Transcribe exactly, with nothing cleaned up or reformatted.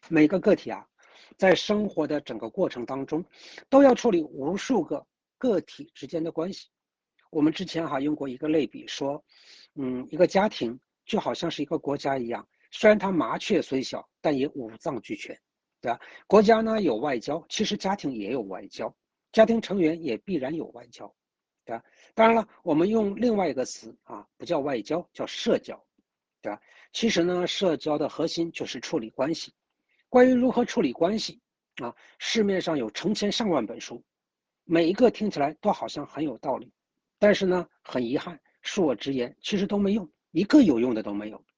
每个个体啊，在生活的整个过程当中，都要处理无数个个体之间的关系。我们之前哈用过一个类比说，嗯，一个家庭就好像是一个国家一样，虽然它麻雀虽小，但也五脏俱全，对吧？国家呢有外交，其实家庭也有外交，家庭成员也必然有外交，对吧？当然了，我们用另外一个词啊，不叫外交，叫社交，对吧？其实呢，社交的核心就是处理关系。关于如何处理关系啊，市面上有成千上万本书，每一个听起来都好像很有道理，但是呢，很遗憾，恕我直言，其实都没用，一个有用的都没有。